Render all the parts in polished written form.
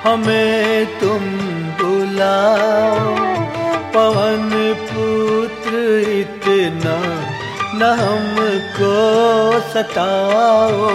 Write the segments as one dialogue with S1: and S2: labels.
S1: हमें तुम बुलाओ। पवन पुत्र इतना न हमको सताओ।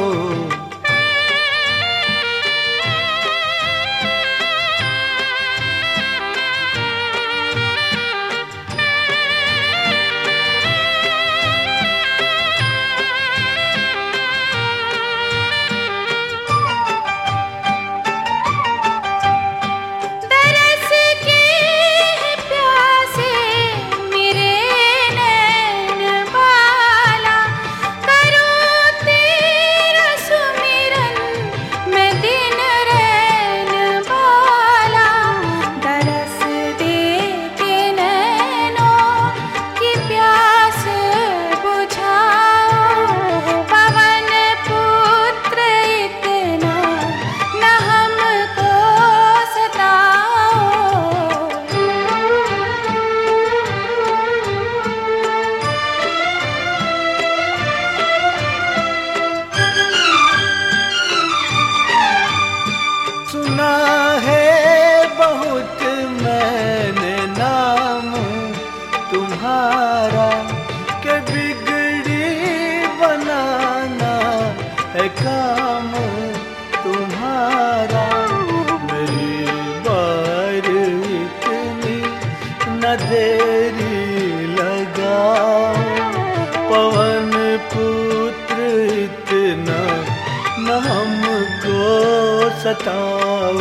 S1: सुना है बहुत मैंने नाम तुम्हारा, के बिगड़ी बनाना है काम तुम्हारा। मेरी बार इतनी न देरी लगाओ। पवन पुत्र इतना न हमको सताओ।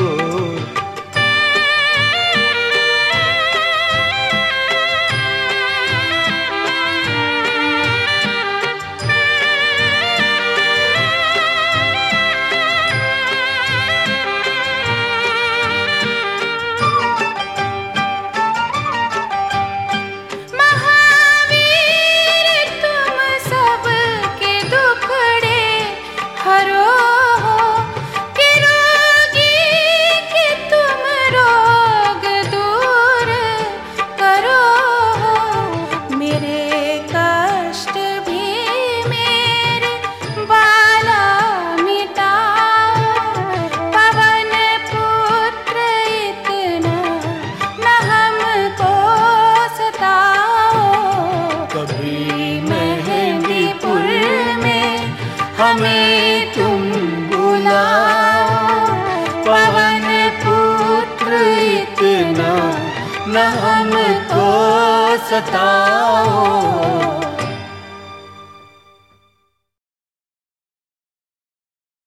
S1: हमें तुम बुलाओ। पवन पुत्र इतना न हमको सताओ।